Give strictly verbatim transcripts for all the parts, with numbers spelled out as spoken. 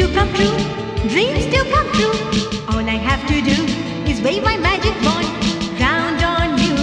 to come true, dreams to come true. All I have to do is wave my magic wand round on you.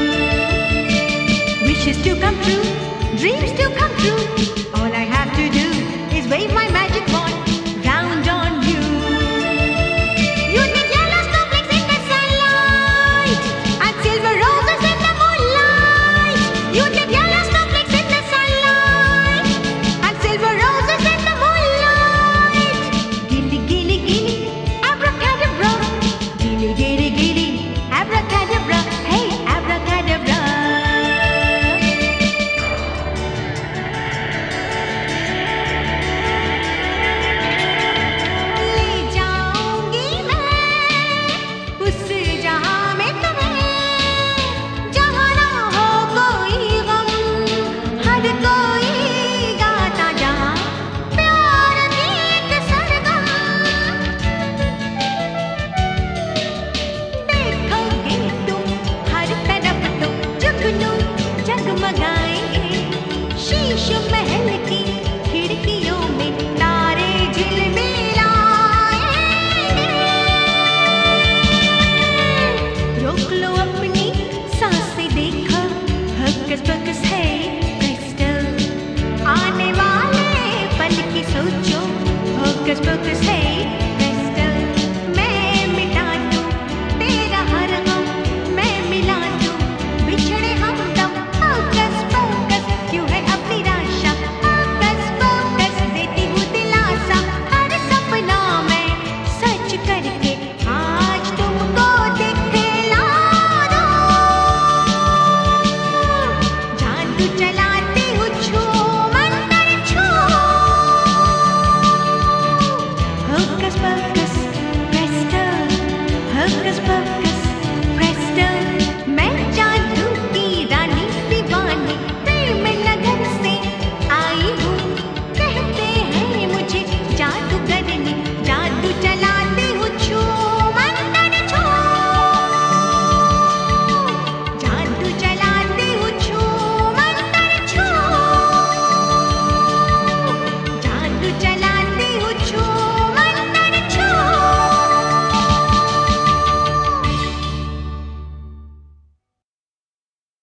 Wishes to come true, dreams to come true. All I have to do is wave my magic wand round on you. You need yellow snowflakes in the sunlight and silver roses in the moonlight. You need yellow snowflakes in the sunlight and silver roses in the moonlight. Gilly, gilly, gilly, abracadabra. Gilly, gilly, gilly, abracadabra. Hey, abracadabra. Sheesh Mahal की खिड़कियों में तारे झिलमिलाएंगे। रोक लो अपनी सांसें, देखो हक्कस पक्कस है crystal. आने वाले पल की सोचो, हक्कस पक्कस है